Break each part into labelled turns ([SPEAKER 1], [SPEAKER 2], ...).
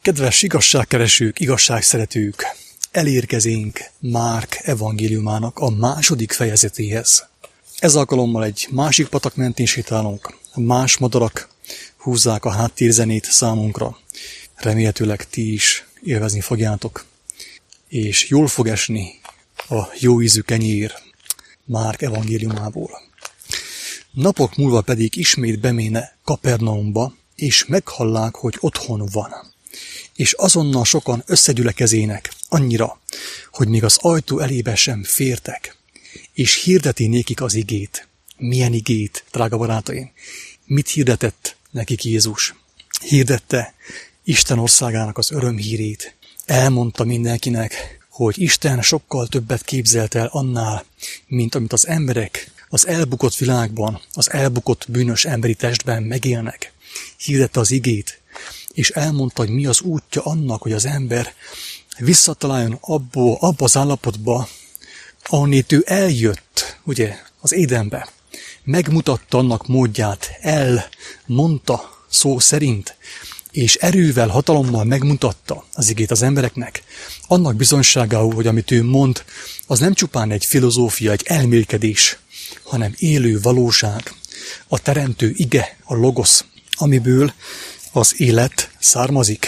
[SPEAKER 1] Kedves igazságkeresők, igazságszeretők, elérkezünk Márk evangéliumának a második fejezetéhez. Ez alkalommal egy másik patak mentén sétálunk, más madarak húzzák a háttérzenét számunkra. Remélhetőleg ti is élvezni fogjátok, és jól fog esni a jó ízű kenyér Márk evangéliumából. Napok múlva pedig ismét beméne Kapernaumba, és meghallák, hogy otthon van. És azonnal sokan összegyülekezének, annyira, hogy még az ajtó elébe sem fértek, és hirdeti nékik az igét. Milyen igét, drága barátaim? Mit hirdetett nekik Jézus? Hirdette Isten országának az örömhírét. Elmondta mindenkinek, hogy Isten sokkal többet képzelt el annál, mint amit az emberek az elbukott világban, az elbukott bűnös emberi testben megélnek. Hirdette az igét, és elmondta, hogy mi az útja annak, hogy az ember visszataláljon abba az állapotba, ahonnét ő eljött, ugye, az Édenbe. Megmutatta annak módját, elmondta szó szerint, és erővel, hatalommal megmutatta az igét az embereknek. Annak bizonyságául, hogy amit ő mond, az nem csupán egy filozófia, egy elmélkedés, hanem élő valóság, a teremtő ige, a logosz, amiből az élet származik.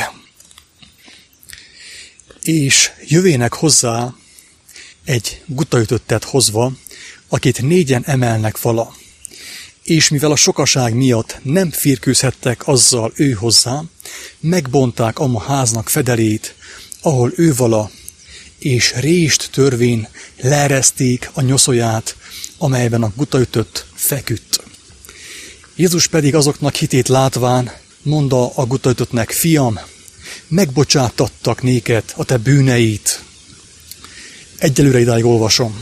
[SPEAKER 1] És jövének hozzá egy gutaütöttet hozva, akit 4-en emelnek fala. És mivel a sokaság miatt nem férkőzhettek azzal ő hozzá, megbonták a háznak fedelét, ahol ő vala, és rést törvén leereszték a nyoszóját, amelyben a gutaütött feküdt. Jézus pedig azoknak hitét látván mondta a gutaütöttnek: fiam, megbocsátattak néked a te bűneit. Egyelőre idáig olvasom.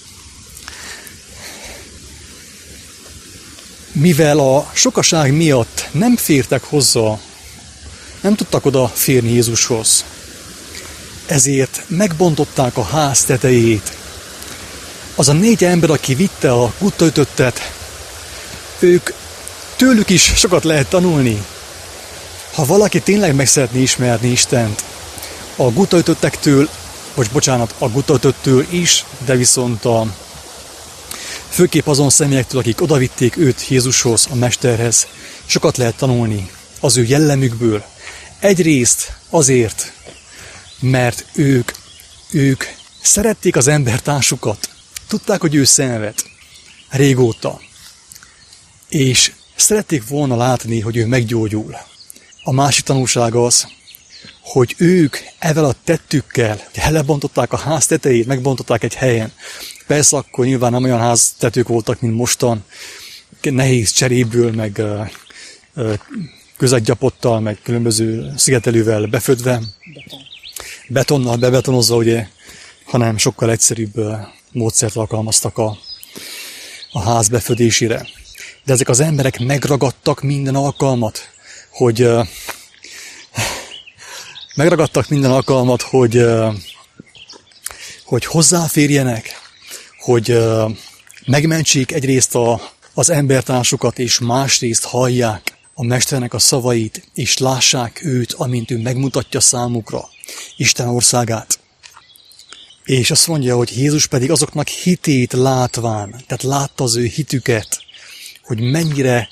[SPEAKER 1] Mivel a sokaság miatt nem fértek hozzá, nem tudtak oda férni Jézushoz, ezért megbontották a ház tetejét. Az a 4 ember, aki vitte a gutaütöttet, tőlük is sokat lehet tanulni. Ha valaki tényleg meg szeretné ismerni Istent, a gutaütöttektől, a gutaütöttől is, de viszont főképp azon személyektől, akik odavitték őt Jézushoz, a Mesterhez, sokat lehet tanulni az ő jellemükből. Egyrészt azért, mert ők szerették az embertársukat, tudták, hogy ő szenved régóta, és szerették volna látni, hogy ő meggyógyul. A másik tanulság az, hogy ők ezzel a tettükkel lebontották a ház tetejét, megbontották egy helyen. Persze akkor nyilván nem olyan háztetők voltak, mint mostan, nehéz cseréből, meg közeggyapottal, meg különböző szigetelővel befödve, betonnal bebetonozva, ugye, hanem sokkal egyszerűbb módszert alkalmaztak a ház befödésére. De ezek az emberek megragadtak minden alkalmat, hogy hozzáférjenek, hogy megmentsék egyrészt az embertársukat, és másrészt hallják a Mesternek a szavait, és lássák őt, amint ő megmutatja számukra Isten országát. És azt mondja, hogy Jézus pedig azoknak hitét látván, tehát látta az ő hitüket, hogy mennyire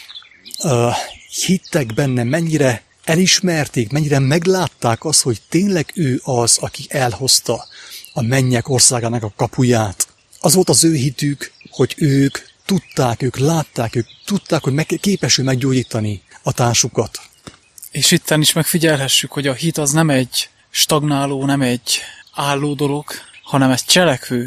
[SPEAKER 1] hittek benne, mennyire elismerték, mennyire meglátták azt, hogy tényleg ő az, aki elhozta a mennyek országának a kapuját. Az volt az ő hitük, hogy ők tudták, ők látták, ők tudták, hogy képesül meggyógyítani a társukat.
[SPEAKER 2] És itten is megfigyelhessük, hogy a hit az nem egy stagnáló, nem egy álló dolog, hanem egy cselekvő.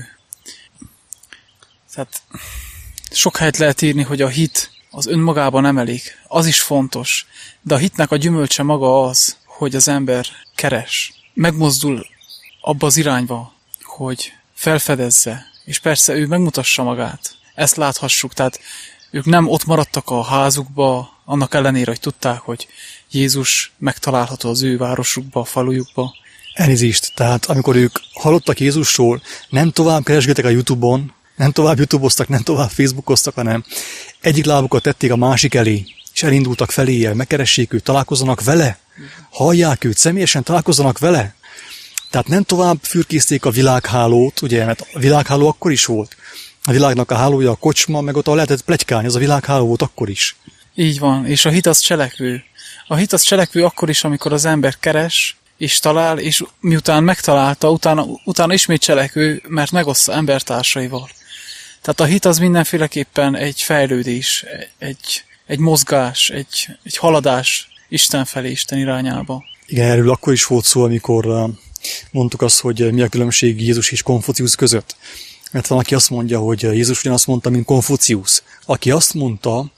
[SPEAKER 2] Tehát sok helyet lehet írni, hogy a hit az önmagában nem elég. Az is fontos. De a hitnek a gyümölcse maga az, hogy az ember keres. Megmozdul abba az irányba, hogy felfedezze, és persze ő megmutassa magát. Ezt láthassuk, tehát ők nem ott maradtak a házukba, annak ellenére, hogy tudták, hogy Jézus megtalálható az ő városukba, a falujukba.
[SPEAKER 1] Elnézést, tehát amikor ők hallottak Jézusról, nem tovább keresgéltek a YouTube-on, nem tovább YouTube-oztak, nem tovább Facebookoztak, hanem egyik lábukat tették a másik elé, és elindultak feléje, megkeressék őt, találkozzanak vele, Hallják őt, személyesen találkozzanak vele. Tehát nem tovább fürkészték a világhálót, ugye, mert a világháló akkor is volt. A világnak a hálója a kocsma, meg ott lehetett pletykálni, az a világháló volt akkor is.
[SPEAKER 2] Így van, és a hit az cselekvő. A hit az cselekvő akkor is, amikor az ember keres, és talál, és miután megtalálta, utána ismét cselekvő, mert megoszta embertársaival. Tehát a hit az mindenféleképpen egy fejlődés, egy mozgás, egy haladás Isten felé, Isten irányába.
[SPEAKER 1] Igen, erről akkor is volt szó, amikor mondtuk azt, hogy mi a különbség Jézus és Konfuciusz között. Mert van, aki azt mondja, hogy Jézus ugyanazt mondta, mint Konfuciusz. Aki azt mondta,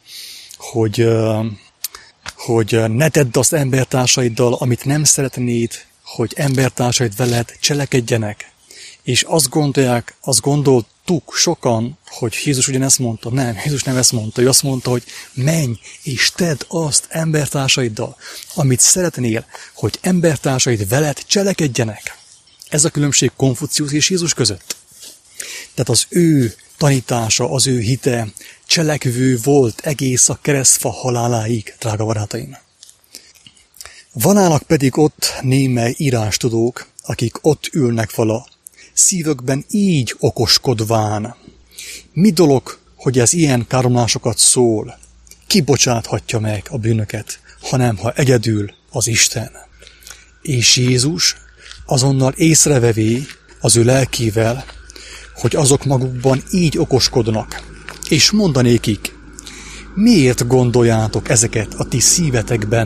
[SPEAKER 1] hogy ne tedd azt embertársaiddal, amit nem szeretnéd, hogy embertársaid veled cselekedjenek. És azt gondoltuk sokan, hogy Jézus ugyanezt mondta. Nem, Jézus nem ezt mondta. Ő azt mondta, hogy menj és tedd azt embertársaiddal, amit szeretnél, hogy embertársaid veled cselekedjenek. Ez a különbség Konfuciusz és Jézus között. Tehát az ő tanítása, az ő hite cselekvő volt egész a keresztfa haláláig, drága barátaim. Vanának pedig ott némely írástudók, akik ott ülnek vala, szívükben így okoskodván. Mi dolog, hogy ez ilyen káromlásokat szól? Ki bocsáthatja meg a bűnöket, hanem ha egyedül az Isten? És Jézus azonnal észrevevé az ő lelkével, hogy azok magukban így okoskodnak, és mondanékik, miért gondoljátok ezeket a ti szívetekben?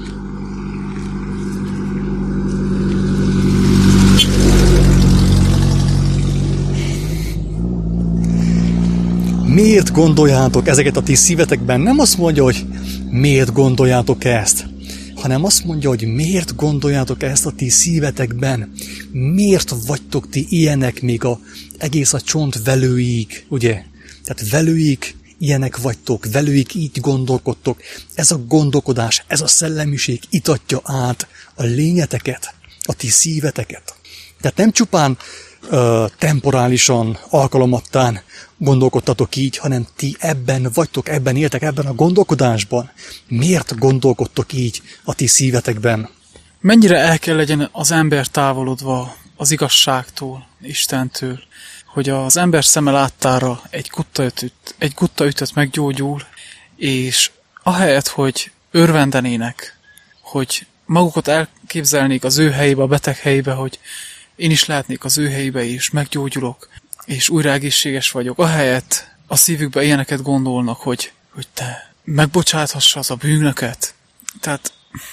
[SPEAKER 1] Miért gondoljátok ezeket a ti szívetekben? Nem azt mondja, hogy miért gondoljátok ezt, hanem azt mondja, hogy miért gondoljátok ezt a ti szívetekben? Miért vagytok ti ilyenek még egész a csont velőig, ugye? Tehát velőig ilyenek vagytok, velőig így gondolkodtok. Ez a gondolkodás, ez a szellemiség itatja át a lényeteket, a ti szíveteket. Tehát nem csupán temporálisan, alkalomattán gondolkodtatok így, hanem ti ebben vagytok, ebben éltek, ebben a gondolkodásban. Miért gondolkodtok így a ti szívetekben?
[SPEAKER 2] Mennyire el kell legyen az ember távolodva az igazságtól, Istentől, hogy az ember szeme láttára egy guttaütött meggyógyul, és ahelyett, hogy örvendenének, hogy magukat elképzelnék az ő helyébe, a beteg helyébe, hogy én is lehetnék az ő helyébe, és meggyógyulok, és újra egészséges vagyok. Ahelyett a szívükbe ilyeneket gondolnak, hogy te megbocsáthass a bűnöket. Tehát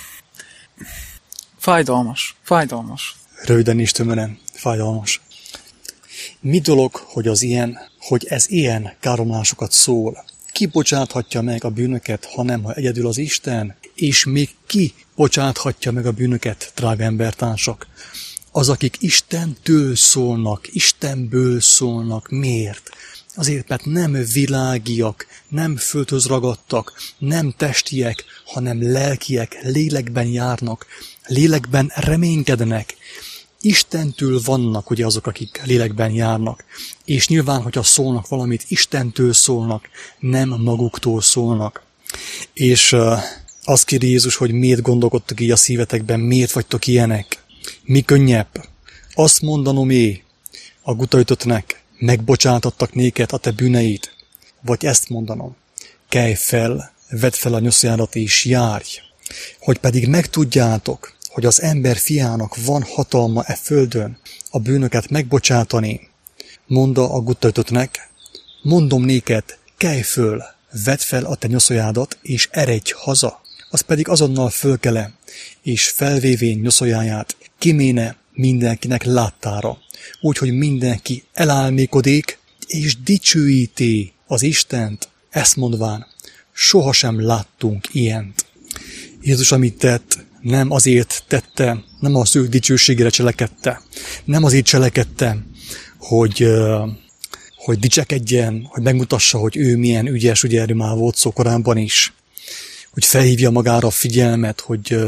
[SPEAKER 2] fájdalmas.
[SPEAKER 1] Röviden és tömören, fájdalmas. Mi dolog, hogy ez ilyen káromlásokat szól? Ki bocsáthatja meg a bűnöket, hanem ha egyedül az Isten? És még ki bocsáthatja meg a bűnöket, drága embertársak? Az, akik Istentől szólnak, Istenből szólnak. Miért? Azért, mert nem világiak, nem földhöz ragadtak, nem testiek, hanem lelkiek, lélekben járnak, lélekben reménykednek. Istentől vannak ugye azok, akik lélekben járnak. És nyilván, hogyha szólnak valamit, Istentől szólnak, nem maguktól szólnak. És azt kéri Jézus, hogy miért gondolkodtok így a szívetekben, miért vagytok ilyenek. Mi könnyebb? Azt mondanom a gutaütöttnek, megbocsátattak néked a te bűneid? Vagy ezt mondanom, kelj fel, vedd fel a nyoszádat és járj, hogy pedig megtudjátok, hogy az ember fiának van hatalma e földön a bűnöket megbocsátani. Monda a gutaütöttnek, mondom néked, kelj föl, vedd fel a te nyoszójádat és eredj haza. Az pedig azonnal fölkele, és felvévén nyoszójáját kiméne mindenkinek láttára, úgyhogy mindenki elálmékodik, és dicsőíti az Istent, ezt mondván, sohasem láttunk ilyent. Jézus, amit tett, nem azért tette, nem az ő dicsőségére cselekedte, nem azért cselekedte, hogy dicsekedjen, hogy megmutassa, hogy ő milyen ügyes, ugye erről már volt szó korábban is, hogy felhívja magára a figyelmet,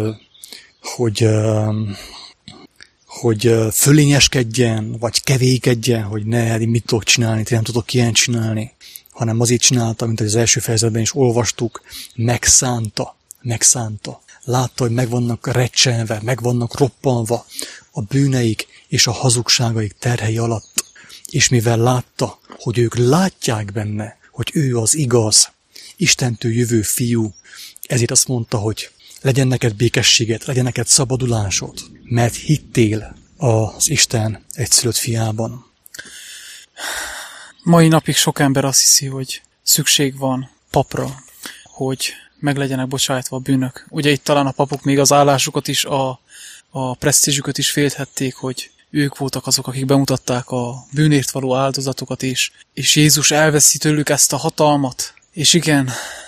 [SPEAKER 1] hogy fölényeskedjen, vagy kevékedjen, hogy ne, én mit tudok csinálni, nem tudok ilyen csinálni, hanem azért csinálta, mint az első fejezetben is olvastuk, megszánta. látta, hogy meg vannak recsenve, meg vannak roppanva a bűneik és a hazugságaik terhei alatt. És mivel látta, hogy ők látják benne, hogy ő az igaz, Istentől jövő fiú, ezért azt mondta, hogy legyen neked békességed, legyen neked szabadulásod, mert hittél az Isten egyszülött fiában.
[SPEAKER 2] Mai napig sok ember azt hiszi, hogy szükség van papra, hogy meg legyenek bocsájtva a bűnök. Ugye itt talán a papok még az állásukat is, a presztízsüket is félthették, hogy ők voltak azok, akik bemutatták a bűnért való áldozatokat is, és Jézus elveszi tőlük ezt a hatalmat. És igen,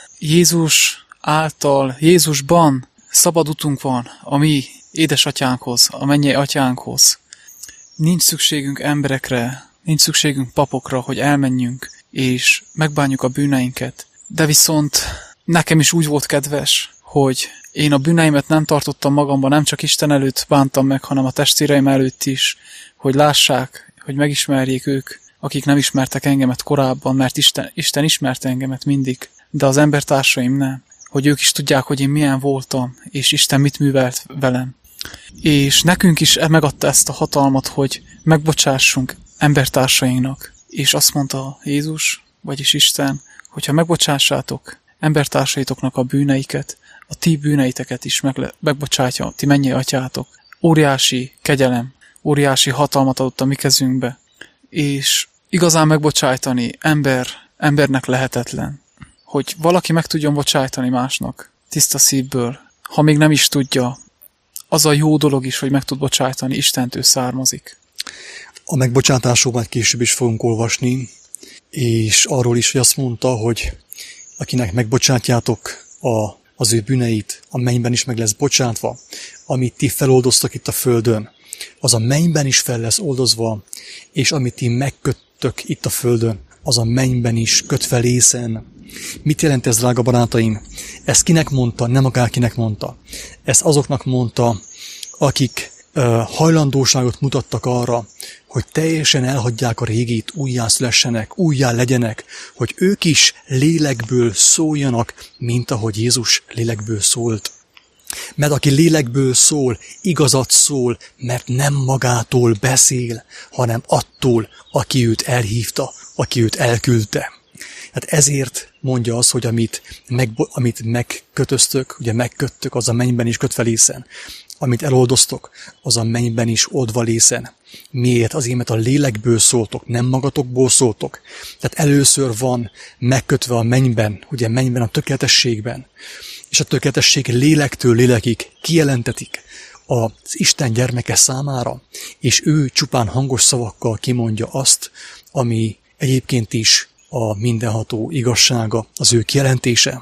[SPEAKER 2] Jézus által, Jézusban szabad utunk van a mi édesatyánkhoz, a mennyei atyánkhoz. Nincs szükségünk emberekre, nincs szükségünk papokra, hogy elmenjünk, és megbánjuk a bűneinket. De viszont nekem is úgy volt kedves, hogy én a bűneimet nem tartottam magamban, nem csak Isten előtt bántam meg, hanem a testvéreim előtt is, hogy lássák, hogy megismerjék ők, akik nem ismertek engemet korábban, mert Isten ismerte engemet mindig, de az embertársaim nem. Hogy ők is tudják, hogy én milyen voltam, és Isten mit művelt velem. És nekünk is megadta ezt a hatalmat, hogy megbocsássunk embertársainknak. És azt mondta Jézus, vagyis Isten, hogyha megbocsássátok embertársaitoknak a bűneiket, a ti bűneiteket is megbocsátja ti mennyei atyátok. Óriási kegyelem, óriási hatalmat adott a mi kezünkbe. És igazán megbocsájtani embernek lehetetlen. Hogy valaki meg tudjon bocsájtani másnak tiszta szívből, ha még nem is tudja, az a jó dolog is, hogy meg tud bocsájtani, Istentől származik.
[SPEAKER 1] A megbocsátásról majd később is fogunk olvasni, és arról is, hogy azt mondta, hogy akinek megbocsátjátok az ő bűneit, a mennyben is meg lesz bocsátva, amit ti feloldoztak itt a földön, az a mennyben is fel lesz oldozva, és amit ti megköttök itt a földön, az a mennyben is kötve lészen. Mit jelent ez, drága barátaim? Ezt kinek mondta? Nem akárkinek mondta. Ezt azoknak mondta, akik hajlandóságot mutattak arra, hogy teljesen elhagyják a régit, újjászülessenek, újjá legyenek, hogy ők is lélekből szóljanak, mint ahogy Jézus lélekből szólt. Mert aki lélekből szól, igazat szól, mert nem magától beszél, hanem attól, aki őt elhívta, aki őt elküldte. Hát ezért mondja az, hogy amit megkötöztök, ugye megköttök, az a mennyben is kötve lészen. Amit eloldoztok, az a mennyben is oldva lészen. Miért? Azért, mert a lélekből szóltok, nem magatokból szóltok. Tehát először van megkötve a mennyben, ugye mennyben a tökéletességben. És a tökéletesség lélektől lélekig kijelentetik az Isten gyermeke számára, és ő csupán hangos szavakkal kimondja azt, ami egyébként is a mindenható igazsága, az ő kijelentése.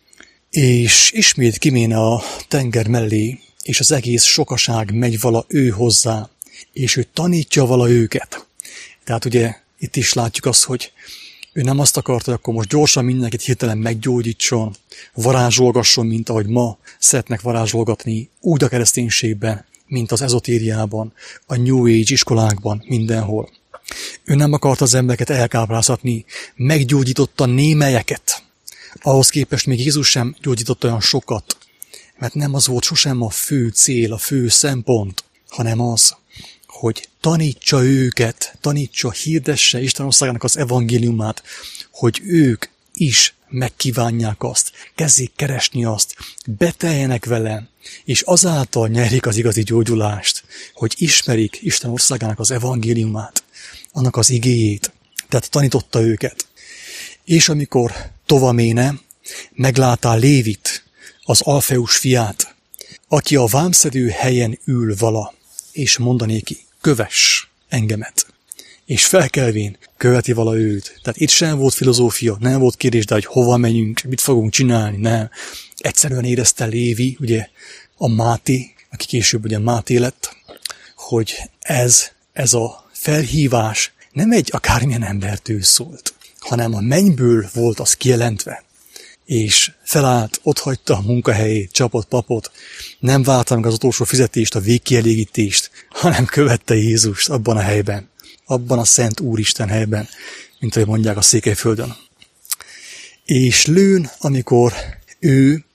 [SPEAKER 1] És ismét kiméne a tenger mellé, és az egész sokaság megy vala ő hozzá, és ő tanítja vala őket. Tehát ugye itt is látjuk azt, hogy ő nem azt akarta, hogy akkor most gyorsan mindenkit hirtelen meggyógyítson, varázsolgasson, mint ahogy ma szeretnek varázsolgatni, úgy a kereszténységben, mint az ezotériában, a New Age iskolákban, mindenhol. Ő nem akarta az embereket elkápráztatni, meggyógyította némelyeket. Ahhoz képest még Jézus sem gyógyított olyan sokat, mert nem az volt sosem a fő cél, a fő szempont, hanem az, hogy tanítsa őket, hirdesse Isten országának az evangéliumát, hogy ők is megkívánják azt, kezdjék keresni azt, beteljenek vele, és azáltal nyerik az igazi gyógyulást, hogy ismerik Isten országának az evangéliumát, annak az igéjét. Tehát tanította őket. És amikor tovaméne meglátá Lévit, az Alfeus fiát, aki a vámszedő helyen ül vala, és mondanéki, kövess engemet. És felkelvén követi vala őt. Tehát itt sem volt filozófia, nem volt kérdés, de hogy hova megyünk, mit fogunk csinálni, nem. Egyszerűen érezte Lévi, ugye a Máté, aki később ugye Máté lett, hogy ez a felhívás nem egy akármilyen embertől szólt, hanem a mennyből volt az kijelentve. És felállt, otthagyta a munkahelyét, csapott papot, nem várta meg az utolsó fizetést, a végkielégítést, hanem követte Jézust abban a helyben, abban a Szent Úristen helyben, mint ahogy mondják a Székelyföldön. És lőn, amikor ő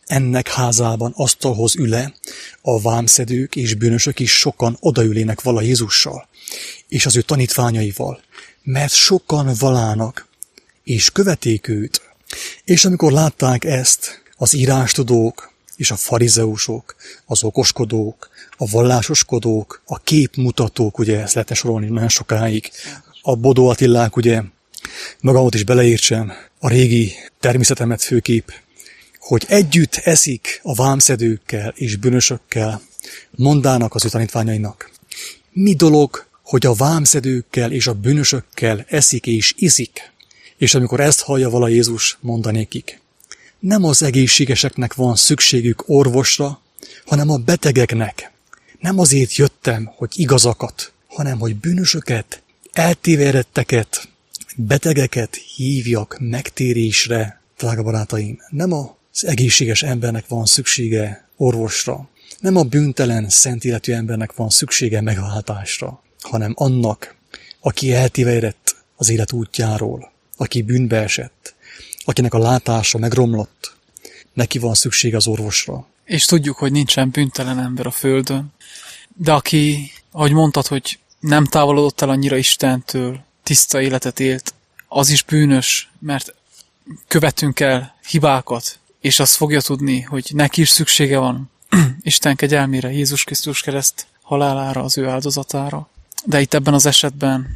[SPEAKER 1] ennek házában asztalhoz üle, a vámszedők és bűnösök is sokan odaülének vala Jézussal, és az ő tanítványaival, mert sokan valának, és követték őt. És amikor látták ezt, az írástudók és a farizeusok, az okoskodók, a vallásoskodók, a képmutatók, ugye ezt lehetne sorolni nagyon sokáig, a Bodó Attilák, ugye, magamot is beleértsem, a régi természetemet főkép, hogy együtt eszik a vámszedőkkel és bűnösökkel, mondának az ő tanítványainak. Mi dolog, hogy a vámszedőkkel és a bűnösökkel eszik és iszik? És amikor ezt hallja vala Jézus, mondanékik, nem az egészségeseknek van szükségük orvosra, hanem a betegeknek. Nem azért jöttem, hogy igazakat, hanem hogy bűnösöket, eltévedetteket, betegeket hívjak megtérésre, drága barátaim. Nem az egészséges embernek van szüksége orvosra, nem a bűntelen, szent életű embernek van szüksége megváltásra, hanem annak, aki eltévedett az élet útjáról, aki bűnbe esett, akinek a látása megromlott, neki van szükség az orvosra.
[SPEAKER 2] És tudjuk, hogy nincsen bűntelen ember a földön, de aki, ahogy mondtad, hogy nem távolodott el annyira Istentől, tiszta életet élt, az is bűnös, mert követünk el hibákat, és azt fogja tudni, hogy neki is szüksége van Isten kegyelmére, Jézus Krisztus kereszt halálára, az ő áldozatára. De itt ebben az esetben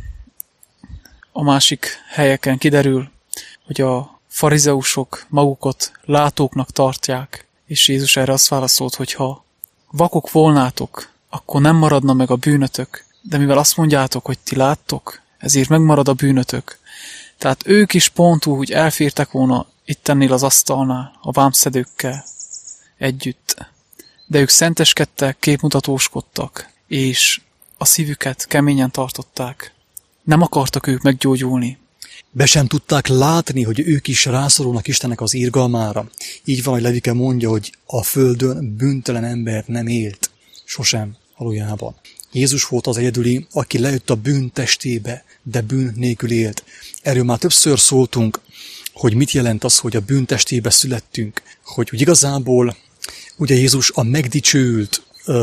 [SPEAKER 2] a másik helyeken kiderül, hogy a farizeusok magukat látóknak tartják, és Jézus erre azt válaszolt, hogy ha vakok volnátok, akkor nem maradna meg a bűnötök, de mivel azt mondjátok, hogy ti láttok, ezért megmarad a bűnötök. Tehát ők is pont úgy elfértek volna ittennél az asztalnál, a vámszedőkkel együtt. De ők szenteskedtek, képmutatóskodtak, és a szívüket keményen tartották. Nem akartak ők meggyógyulni.
[SPEAKER 1] Be sem tudták látni, hogy ők is rászorulnak Istennek az irgalmára. Így van, hogy Levike mondja, hogy a földön bűntelen ember nem élt. Sosem, valójában. Jézus volt az egyedüli, aki lejött a bűn testébe, de bűn nélkül élt. Erről már többször szóltunk, hogy mit jelent az, hogy a bűn testébe születtünk. Hogy igazából ugye Jézus a megdicsőült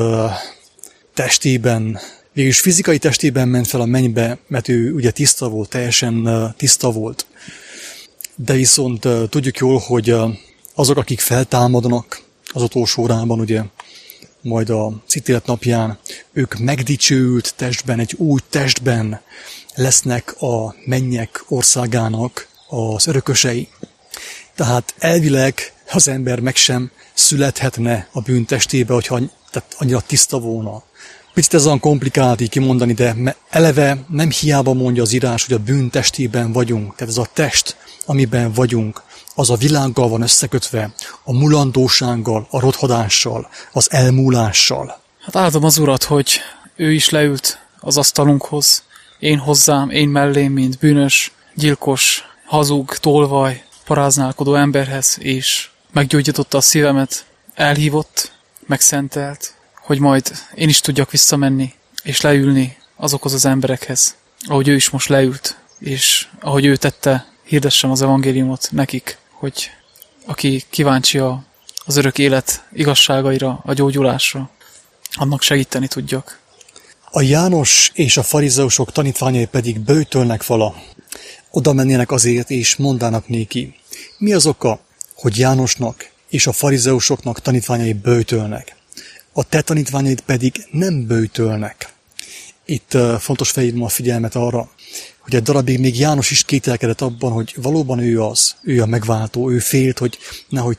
[SPEAKER 1] testében, végülis fizikai testében ment fel a mennybe, mert ő ugye tiszta volt, teljesen tiszta volt. De viszont tudjuk jól, hogy azok, akik feltámadnak az utolsó órában, ugye, majd a ítélet napján, ők megdicsőült testben, egy új testben lesznek a mennyek országának az örökösei. Tehát elvileg az ember meg sem születhetne a bűntestébe, hogyha annyira tiszta volna. Picit ez olyan komplikált így kimondani, de eleve nem hiába mondja az írás, hogy a bűntestében vagyunk. Tehát ez a test, amiben vagyunk, az a világgal van összekötve, a mulandósággal, a rothadással, az elmúlással.
[SPEAKER 2] Hát áldom az Urat, hogy ő is leült az asztalunkhoz, én hozzám, én mellém, mint bűnös, gyilkos, hazug, tolvaj, paráználkodó emberhez, és meggyógyította a szívemet, elhívott, megszentelt, hogy majd én is tudjak visszamenni, és leülni azokhoz az emberekhez, ahogy ő is most leült, és ahogy ő tette, hirdessem az evangéliumot nekik, hogy aki kíváncsi az örök élet igazságaira, a gyógyulásra, annak segíteni tudjak.
[SPEAKER 1] A János és a farizeusok tanítványai pedig böjtölnek vala. Oda mennének azért, és mondának néki. Mi az oka, hogy Jánosnak és a farizeusoknak tanítványai böjtölnek? A te tanítványaid pedig nem böjtölnek. Itt fontos felhívnom a figyelmet arra, hogy egy darabig még János is kételkedett abban, hogy valóban ő a megváltó, ő félt, hogy nehogy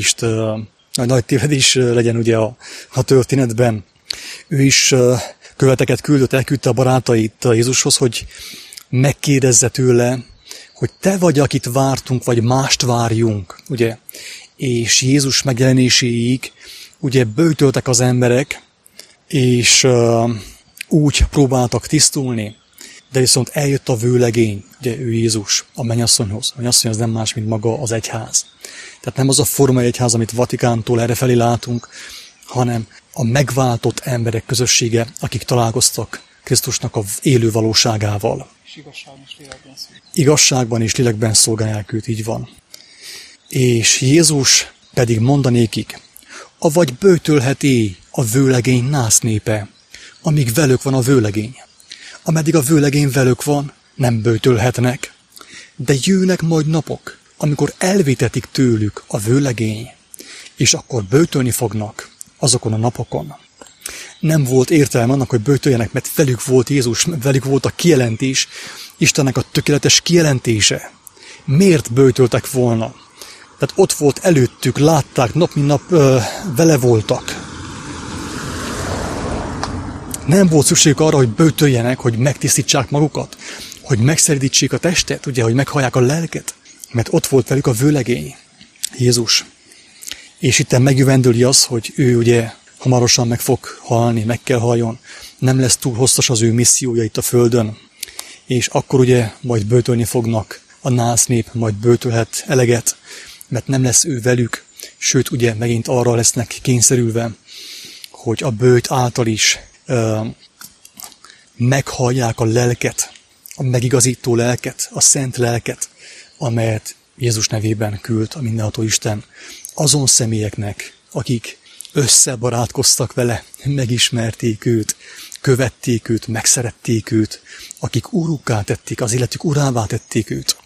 [SPEAKER 1] nagy tévedés legyen ugye a történetben. Ő is követeket elküldte a barátait Jézushoz, hogy megkérdezze tőle, hogy te vagy, akit vártunk, vagy mást várjunk, ugye? És Jézus megjelenéséig ugye böjtöltek az emberek, és úgy próbáltak tisztulni, de viszont eljött a vőlegény, ugye ő Jézus, a mennyasszonyhoz. A mennyasszony az nem más, mint maga az egyház. Tehát nem az a formai egyház, amit Vatikántól errefelé látunk, hanem a megváltott emberek közössége, akik találkoztak Krisztusnak az élő valóságával.
[SPEAKER 2] És
[SPEAKER 1] igazságban és lélekben szolgálják őt, így van. És Jézus pedig mondanékik, avagy böjtölhet-é a vőlegény nász népe, amíg velük van a vőlegény. Ameddig a vőlegény velük van, nem böjtölhetnek, de jönnek majd napok, amikor elvétetik tőlük a vőlegény, és akkor böjtölni fognak azokon a napokon. Nem volt értelme annak, hogy böjtöljenek, mert velük volt Jézus, velük volt a kijelentés, Istennek a tökéletes kijelentése. Miért böjtöltek volna? Tehát ott volt előttük, látták, nap mint nap vele voltak. Nem volt szükségük arra, hogy böjtöljenek, hogy megtisztítsák magukat, hogy megszeridítsék a testet, ugye, hogy meghallják a lelket, mert ott volt velük a vőlegény, Jézus. És itten megjövendőli az, hogy ő ugye hamarosan meg fog halni, meg kell haljon, nem lesz túl hosszas az ő missziója itt a földön, és akkor ugye majd böjtölni fognak, a nász nép majd böjtölhet eleget, mert nem lesz ő velük, sőt ugye megint arra lesznek kényszerülve, hogy a böjt által is meghallják a lelket, a megigazító lelket, a szent lelket, amelyet Jézus nevében küld a mindenható Isten azon személyeknek, akik összebarátkoztak vele, megismerték őt, követték őt, megszerették őt, akik urukká tették, az életük urává tették őt.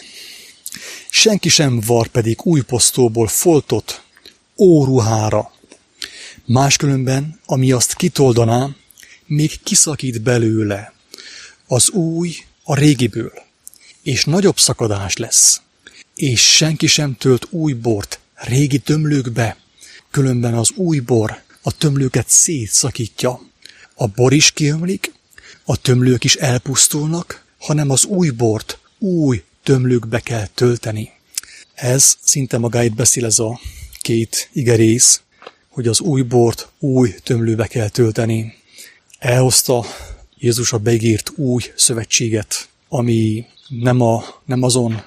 [SPEAKER 1] Senki sem var pedig új posztóból foltot óruhára. Máskülönben, ami azt kitoldaná, még kiszakít belőle az új a régiből, és nagyobb szakadás lesz, és senki sem tölt új bort régi tömlőkbe, különben az új bor a tömlőket szétszakítja. A bor is kiömlik, a tömlők is elpusztulnak, hanem az új bort új tömlőkbe kell tölteni. Ez szinte magáit beszél ez a két igerész, hogy az új bort új tömlőbe kell tölteni. Elhozta Jézus a beígért új szövetséget, ami nem azon,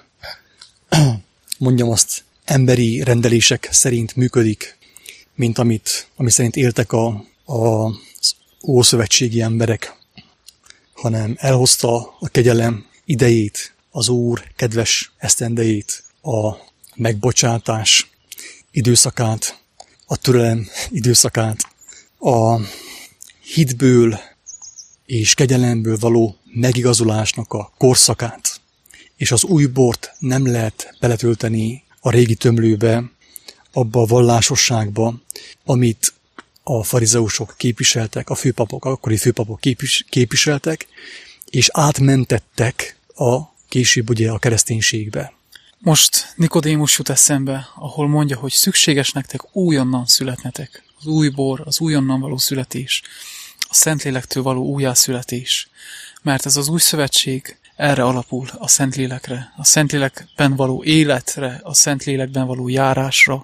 [SPEAKER 1] mondjam azt, emberi rendelések szerint működik, mint ami szerint éltek az ószövetségi emberek, hanem elhozta a kegyelem idejét, az Úr kedves esztendejét, a megbocsátás időszakát, a türelem időszakát, a hitből és kegyelemből való megigazulásnak a korszakát. És az új bort nem lehet beletölteni a régi tömlőbe, abba a vallásosságba, amit a farizeusok képviseltek, a főpapok, akkori főpapok képviseltek, és átmentettek később ugye a kereszténységbe.
[SPEAKER 2] Most Nikodémus jut eszembe, ahol mondja, hogy szükséges nektek újonnan születnetek. Az új bor, az újonnan való születés, a Szentlélektől való újjászületés. Mert ez az új szövetség erre alapul, a Szentlélekre, a Szentlélekben való életre, a Szentlélekben való járásra,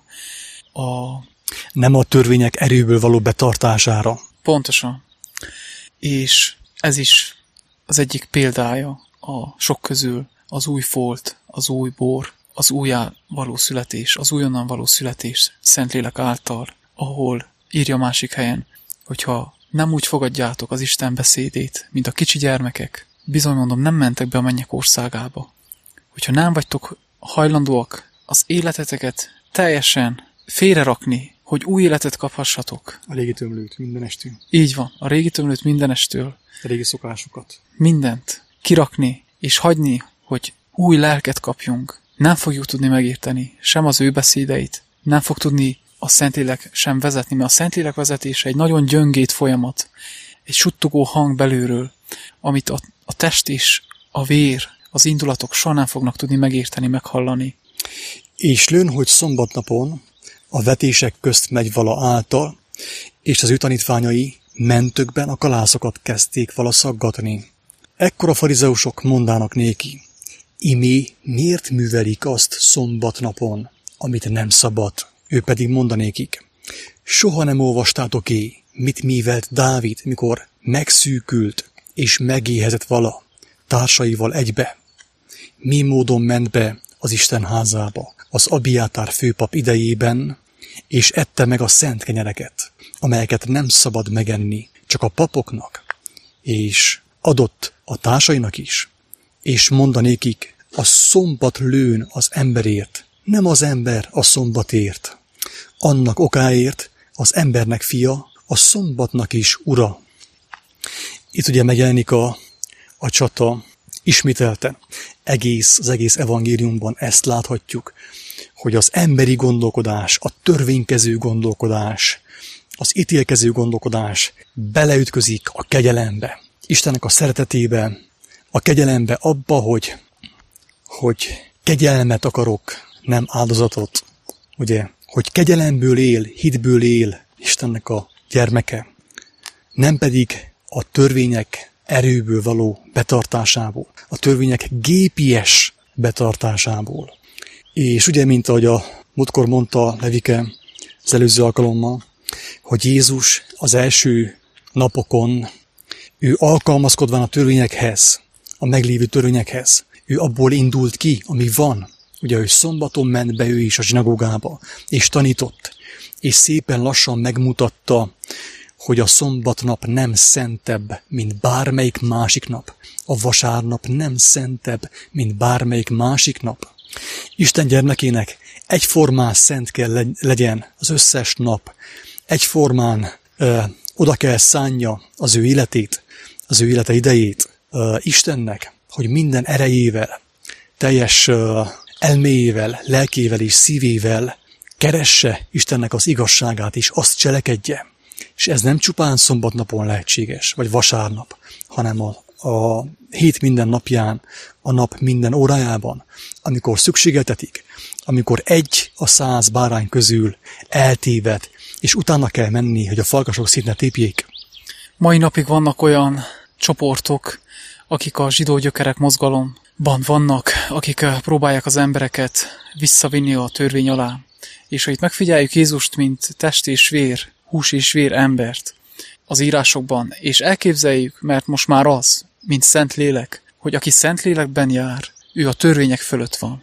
[SPEAKER 1] nem a törvények erőből való betartására.
[SPEAKER 2] Pontosan. És ez is az egyik példája a sok közül, az új folt, az új bor, az újjá való születés, az újonnan való születés Szentlélek által, ahol írja másik helyen, hogyha nem úgy fogadjátok az Isten beszédét, mint a kicsi gyermekek, bizony mondom, nem mentek be a mennyek országába. Hogyha nem vagytok hajlandóak az életeteket teljesen félrerakni, hogy új életet kaphassatok.
[SPEAKER 1] A régi tömlőt mindenestől.
[SPEAKER 2] Így van, a régi tömlőt mindenestől.
[SPEAKER 1] A régi szokásokat.
[SPEAKER 2] Mindent kirakni, és hagyni, hogy új lelket kapjunk. Nem fogjuk tudni megérteni sem az ő beszédeit, nem fog tudni a Szentlélek sem vezetni, mert a Szentlélek vezetése egy nagyon gyöngét folyamat, egy suttogó hang belülről, amit a test és a vér, az indulatok soha nem fognak tudni megérteni, meghallani.
[SPEAKER 1] És lőn, hogy szombatnapon a vetések közt megy vala által, és az ő tanítványai mentökben a kalászokat kezdték vala szaggatni. Ekkor a farizeusok mondának néki, imé miért művelik azt szombatnapon, amit nem szabad? Ő pedig mondanékik, soha nem olvastátok-é, mit művelt Dávid, mikor megszűkült és megéhezett vala társaival egybe? Mi módon ment be az Isten házába az Abiátár főpap idejében, és ette meg a szent kenyereket, amelyeket nem szabad megenni, csak a papoknak, és adott a társainak is, és mondanékik, a szombat lőn az emberért, nem az ember a szombatért. annak okáért az embernek fia, a szombatnak is ura. Itt ugye megjelenik a csata ismételten. Az egész evangéliumban ezt láthatjuk, hogy az emberi gondolkodás, a törvénykező gondolkodás, az ítélkező gondolkodás beleütközik a kegyelembe. Istennek a szeretetébe, a kegyelembe abba, hogy kegyelmet akarok, nem áldozatot. Ugye, hogy kegyelemből él, hitből él Istennek a gyermeke, nem pedig a törvények erőből való betartásából, a törvények gépies betartásából. És ugye, mint ahogy a múltkor mondta Levike az előző alkalommal, hogy Jézus az első napokon, ő alkalmazkodván a törvényekhez, a meglévő törvényekhez, ő abból indult ki, ami van. Ugye, hogy szombaton ment be ő is a zsinagógába, és tanított, és szépen lassan megmutatta, hogy a szombatnap nem szentebb, mint bármelyik másik nap. A vasárnap nem szentebb, mint bármelyik másik nap. Isten gyermekének egyformán szent kell legyen az összes nap. Egyformán oda kell szánja az ő életét, az ő élete idejét Istennek, hogy minden erejével, teljes elméjével, lelkével és szívével keresse Istennek az igazságát, és azt cselekedje. És ez nem csupán szombatnapon lehetséges, vagy vasárnap, hanem a hét minden napján, a nap minden órájában, amikor szükségeltetik, amikor 1 a 100 bárány közül eltéved, és utána kell menni, hogy a farkasok szét ne tépjék.
[SPEAKER 2] Mai napig vannak olyan csoportok, akik a zsidó gyökerek mozgalomban vannak, akik próbálják az embereket visszavinni a törvény alá. És ha itt megfigyeljük Jézust, mint test és vér, hús és vér embert az írásokban, és elképzeljük, mert most már az, mint szent lélek, hogy aki szent lélekben jár, ő a törvények fölött van.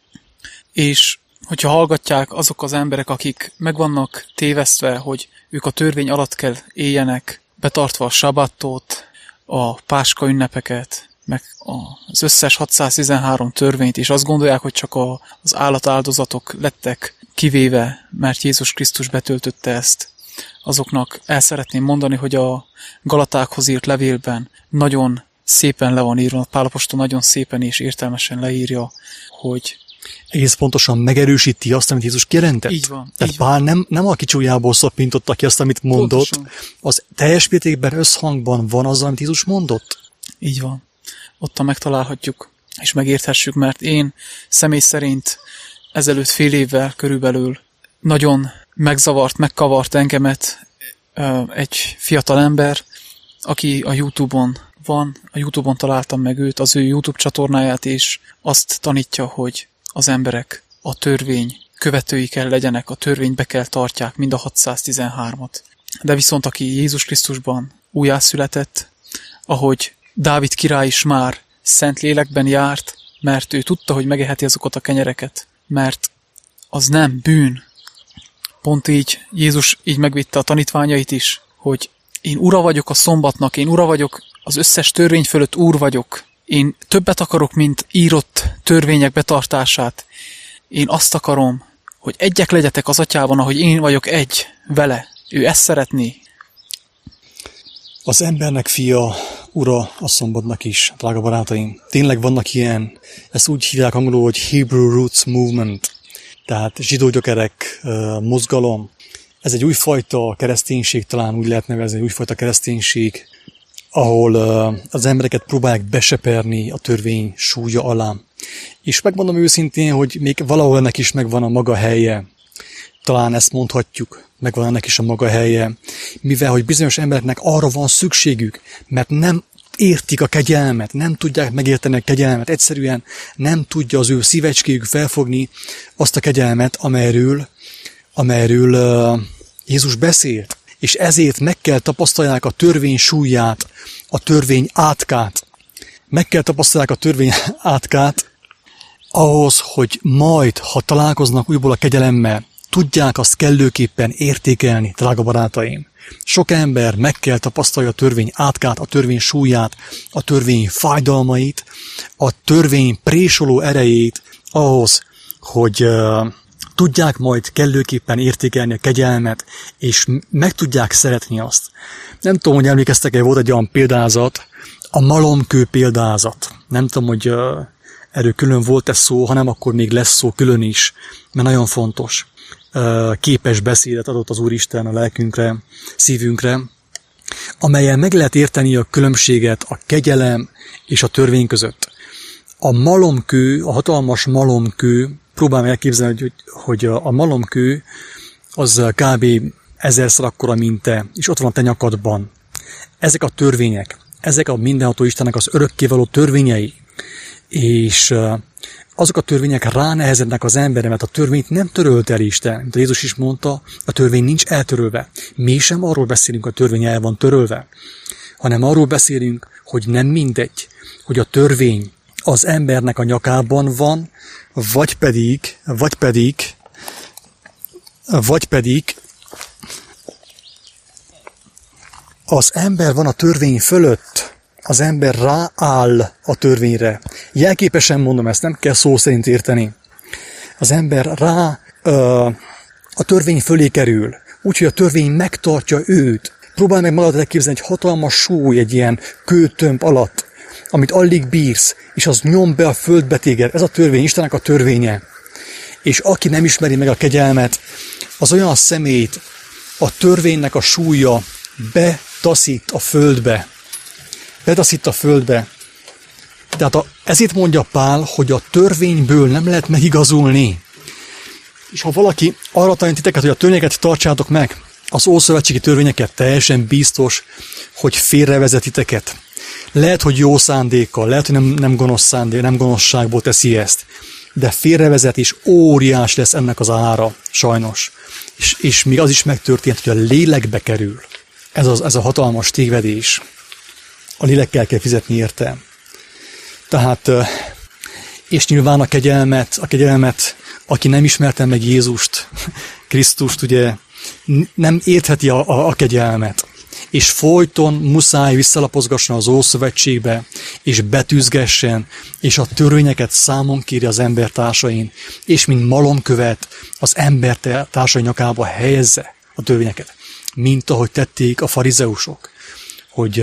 [SPEAKER 2] És hogyha hallgatják azok az emberek, akik meg vannak tévesztve, hogy ők a törvény alatt kell éljenek, betartva a sabattot, a páska ünnepeket, meg az összes 613 törvényt, és azt gondolják, hogy csak az állatáldozatok lettek kivéve, mert Jézus Krisztus betöltötte ezt. Azoknak el szeretném mondani, hogy a Galatákhoz írt levélben nagyon szépen le van írva, Pál apostol nagyon szépen és értelmesen leírja, hogy
[SPEAKER 1] egész pontosan megerősíti azt, amit Jézus kijelentett.
[SPEAKER 2] Így van.
[SPEAKER 1] Tehát
[SPEAKER 2] így
[SPEAKER 1] Pál nem a kicsújából szapintotta ki azt, amit mondott.
[SPEAKER 2] Pontosan.
[SPEAKER 1] Az teljes mértékben összhangban van azzal, amit Jézus mondott.
[SPEAKER 2] Így van. Ottan megtalálhatjuk, és megérthessük, mert én személy szerint ezelőtt fél évvel körülbelül nagyon megkavart engemet egy fiatal ember, aki a YouTube-on van, a YouTube-on találtam meg őt, az ő YouTube csatornáját, és azt tanítja, hogy az emberek a törvény követői kell legyenek, a törvényt be kell tartják, mind a 613-at. De viszont aki Jézus Krisztusban újjászületett, ahogy Dávid király is már szent lélekben járt, mert ő tudta, hogy megeheti azokat a kenyereket, mert az nem bűn. Pont így Jézus így megvitte a tanítványait is, hogy én ura vagyok a szombatnak, én ura vagyok, az összes törvény fölött úr vagyok. Én többet akarok, mint írott törvények betartását. Én azt akarom, hogy egyek legyetek az atyában, ahogy én vagyok egy vele. Ő ezt szeretné.
[SPEAKER 1] Az embernek fia, ura a szombatnak is, drága barátaim. Tényleg vannak ilyen, ezt úgy hívják angolul, hogy Hebrew Roots Movement, tehát zsidó gyökerek mozgalom. Ez egy újfajta kereszténység, talán úgy lehet nevezni, egy újfajta kereszténység, ahol az embereket próbálják beseperni a törvény súlya alá. És megmondom őszintén, hogy még valahol ennek is megvan a maga helye. Talán ezt mondhatjuk, megvan ennek is a maga helye. Mivel, hogy bizonyos embereknek arra van szükségük, mert nem értik a kegyelmet, nem tudják megérteni a kegyelmet, egyszerűen nem tudja az ő szívecskéjük felfogni azt a kegyelmet, amelyről Jézus beszélt. És ezért meg kell tapasztalják a törvény súlyát, a törvény átkát. Meg kell tapasztalják a törvény átkát ahhoz, hogy majd, ha találkoznak újból a kegyelemmel, tudják azt kellőképpen értékelni, drága barátaim. Sok ember meg kell tapasztalja a törvény átkát, a törvény súlyát, a törvény fájdalmait, a törvény présoló erejét ahhoz, hogy tudják majd kellőképpen értékelni a kegyelmet, és meg tudják szeretni azt. Nem tudom, hogy emlékeztek-e, volt egy olyan példázat, a malomkő példázat. Nem tudom, hogy erről külön volt-e szó, hanem akkor még lesz szó külön is, mert nagyon fontos. Képes beszédet adott az Úristen a lelkünkre, szívünkre, amelyen meg lehet érteni a különbséget a kegyelem és a törvény között. A malomkő, a hatalmas malomkő, próbálom elképzelni, hogy a malomkő az kb. 1000-szer akkora, mint te, és ott van a te nyakadban. Ezek a törvények, ezek a mindenható Istennek az örökkévaló törvényei, és azok a törvények ránehezednek az emberre, mert a törvényt nem törölt el Isten. Mint Jézus is mondta, a törvény nincs eltörölve. Mi sem arról beszélünk, hogy a törvény el van törölve, hanem arról beszélünk, hogy nem mindegy, hogy a törvény az embernek a nyakában van, vagy pedig az ember van a törvény fölött, az ember rááll a törvényre. Jelképesen mondom ezt, nem kell szó szerint érteni. Az ember a törvény fölé kerül, úgyhogy a törvény megtartja őt. Próbálj meg magad elképzelni egy hatalmas súly egy ilyen kőtömb alatt, amit alig bírsz, és az nyom be a földbe téged. Ez a törvény, Istennek a törvénye. És aki nem ismeri meg a kegyelmet, az olyan szemét a törvénynek a súlya betaszít a földbe. Betaszít a földbe. Tehát ezért mondja Pál, hogy a törvényből nem lehet megigazulni. És ha valaki arra tanít titeket, hogy a törvényeket tartsátok meg, az ószövetségi törvényeket, teljesen biztos, hogy félrevezet titeket. Lehet, hogy jó szándékkal, lehet, hogy nem gonosz szándék, nem gonoszságból teszi ezt, de félrevezet és óriás lesz ennek az ára, sajnos. És még az is megtörtént, hogy a lélekbe kerül. Ez a hatalmas tévedés. A lélekkel kell fizetni érte. Tehát, és nyilván a kegyelmet, aki nem ismerte meg Jézust, Krisztust, ugye, nem értheti a kegyelmet. És folyton muszáj visszalapozgasson az Ószövetségbe, és betűzgessen, és a törvényeket számon kéri az embertársain, és mint malomkövet az embertársai nyakába helyezze a törvényeket, mint ahogy tették a farizeusok, hogy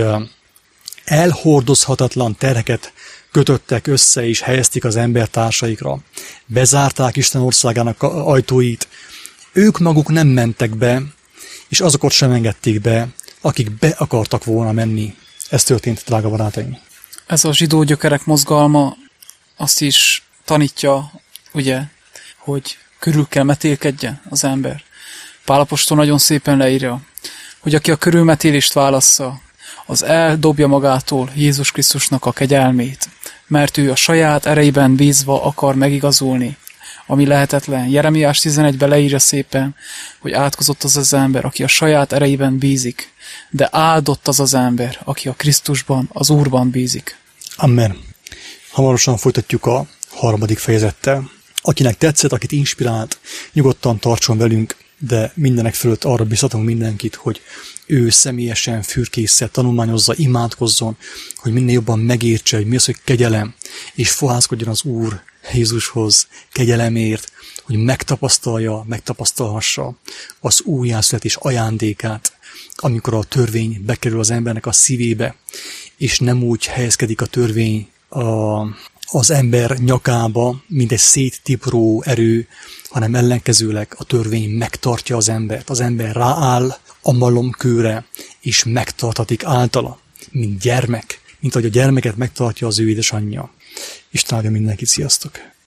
[SPEAKER 1] elhordozhatatlan terheket kötöttek össze, és helyezték az embertársaikra. Bezárták Isten országának ajtóit. Ők maguk nem mentek be, és azokat sem engedték be, akik be akartak volna menni. Ez történt, drága barátaim.
[SPEAKER 2] Ez a zsidó gyökerek mozgalma azt is tanítja, ugye, hogy körül kell metélkedjen az ember. Pál apostol nagyon szépen leírja, hogy aki a körülmetélést válassza, az eldobja magától Jézus Krisztusnak a kegyelmét, mert ő a saját erejében bízva akar megigazulni, ami lehetetlen. Jeremiás 11-ben leírja szépen, hogy átkozott az az ember, aki a saját erejében bízik, de áldott az az ember, aki a Krisztusban, az Úrban bízik.
[SPEAKER 1] Amen. Hamarosan folytatjuk a 3. fejezettel. Akinek tetszett, akit inspirált, nyugodtan tartson velünk, de mindenek fölött arra biztatunk mindenkit, hogy ő személyesen fürkészzel tanulmányozza, imádkozzon, hogy minél jobban megértse, hogy mi az, hogy kegyelem, és fohászkodjon az Úr Jézushoz kegyelemért, hogy megtapasztalhassa az újjászületés ajándékát, amikor a törvény bekerül az embernek a szívébe, és nem úgy helyezkedik a törvény az ember nyakába, mint egy széttipró erő, hanem ellenkezőleg a törvény megtartja az embert. Az ember rááll a malomkőre, és megtartatik általa, mint gyermek, mint ahogy a gyermeket megtartja az ő édesanyja. Isten áldja mindenkit, sziasztok!